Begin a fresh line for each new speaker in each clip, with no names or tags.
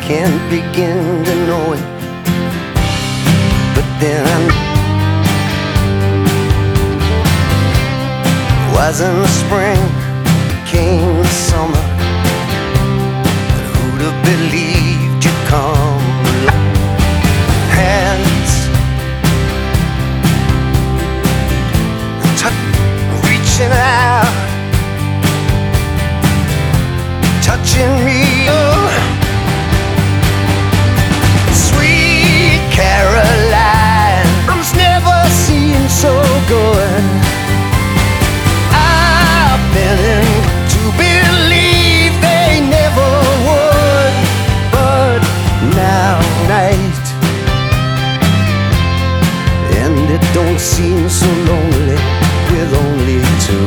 can't begin to know it. But then was in the spring, came the summer, but who'd have believed you'd come along? Hands reaching out, touching me. Oh, sweet Caroline, arms never seemed so good. I've been in to believe they never would, but now night, and it don't seem so lonely with only two.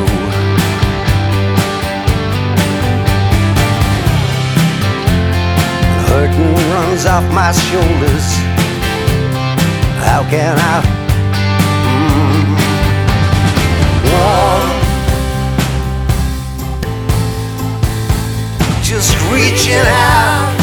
Curtain runs off my shoulders. How can I warm? Just reaching out,